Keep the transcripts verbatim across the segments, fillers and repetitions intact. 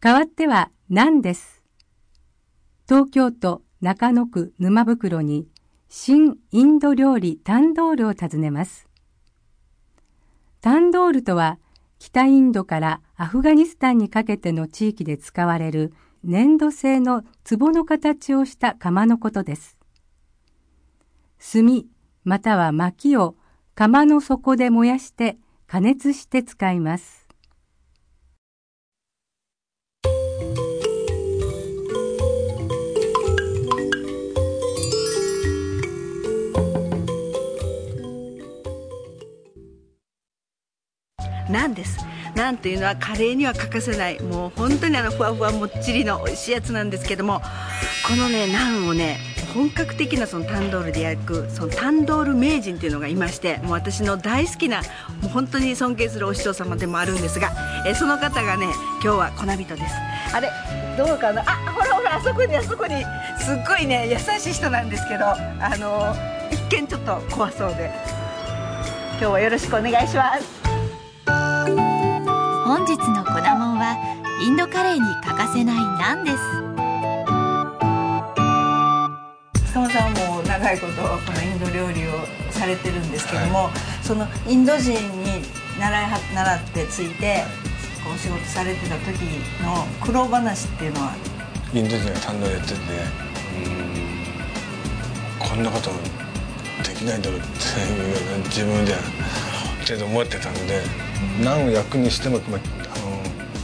代わってはナンです。東京都中野区沼袋に新インド料理タンドールを訪ねます。タンドールとは北インドからアフガニスタンにかけての地域で使われる粘土製の壺の形をした窯のことです。炭または薪を窯の底で燃やして加熱して使います。 ナンです。ナンというのはカレーには欠かせない、もう本当にあのふわふわもっちりの美味しいやつなんですけども、このねナンをね本格的なそのタンドールで焼くそのタンドール名人というのがいまして、もう私の大好きなもう本当に尊敬するお師匠様でもあるんですが、えその方がね今日は粉人です。あれどうかな、あほらほらあそこにあそこにすっごいね優しい人なんですけど、あの一見ちょっと怖そうで、今日はよろしくお願いします。 本日の粉もんはインドカレーに欠かせないナンです。 塚本さんはもう長いことこのインド料理をされてるんですけども、はい、そのインド人に習いは習ってついてこうお仕事されてた時の苦労話っていうのは、 インド人がタンドールやってて、うーんこんなことできないだろうって自分では程度思ってたので、ナンを焼くにしても、まあ、あの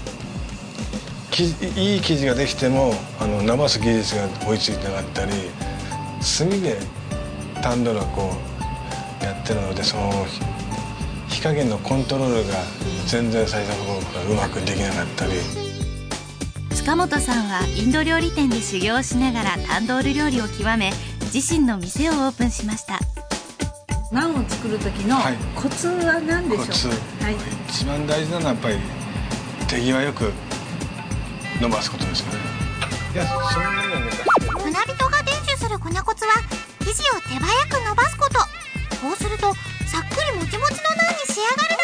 いい生地ができてもあの伸ばす技術が追いついてなかったり、炭でタンドールをこうやってるので、その火加減のコントロールが全然最初の頃からうまくできなかったり。 塚本さんはインド料理店で修行しながらタンドール料理を極め、自身の店をオープンしました。 ナンを作る時のコツは何でしょうか？コツ、 はい、一番大事なのはやっぱり手際よく伸ばすことですよね。いや、そんなのね。 船人が伝授する粉コツは生地を手早く伸ばすこと。こうするとさっくりもちもちのナンに仕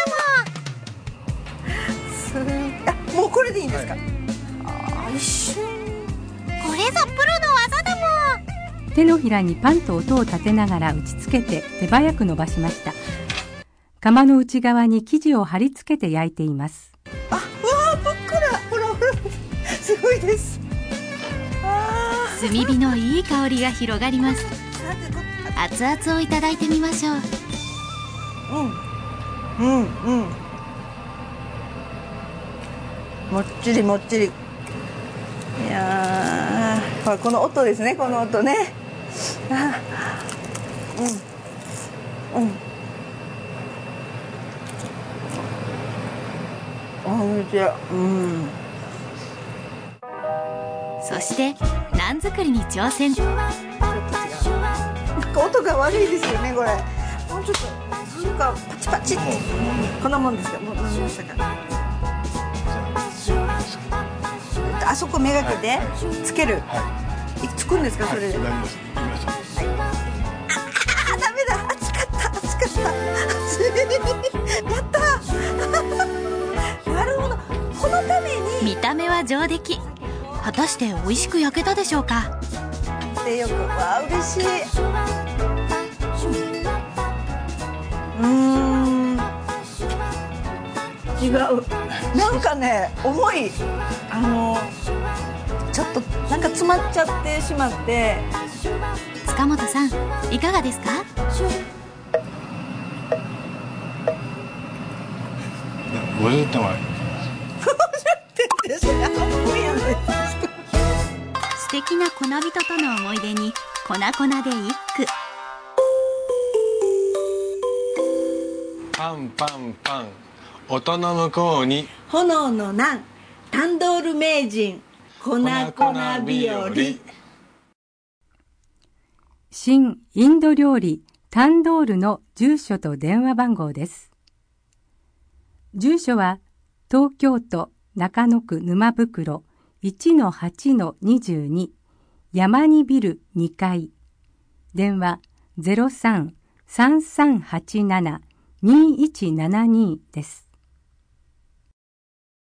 上がるだもん。 すあ、もうこれでいいんですか？はい、あ、一瞬。 これぞプロの技だもん。 手のひらにパンと音を立てながら打ちつけて手早く伸ばしました。窯の内側に生地を貼り付けて焼いています。 あ、わあ、ふっくら、ほらほら、すごいです。 炭火のいい香りが広がります。熱々をいただいてみましょう。 うんうんうん、もっちりもっちり。いやー、ほらこの音ですね、この音ね。あ、うんうん、おいしい。うん。 そしてナン作りに挑戦。 音が悪いですよね、これ。もうちょっとなんかパチパチってこんなもんですか？もう飲みましたか？あそこめがけてつける。はい、つくんですか、それで？はい、大丈夫です。はい、ああ、ダメだ、熱かった熱かったやったなるほど、このために。 見た目は上出来。果たして美味しく焼けたでしょうか？ でよく、わあ、嬉しい。うーん、違う、なんかね、重い、あのちょっとなんか詰まっちゃってしまって。 塚本さん、いかがですか？ ごじゅってんはごじゅってんですね。 素敵な粉人との思い出に粉粉で一句。 パンパンパン、音の向こうに炎のナン、タンドール名人、粉粉日和。 新インド料理タンドールの住所と電話番号です。住所は東京都中野区沼袋 いちのはちのにじゅうに 山にビルにかい。電話 ゼロさん さんさんはちなな にいちななに です。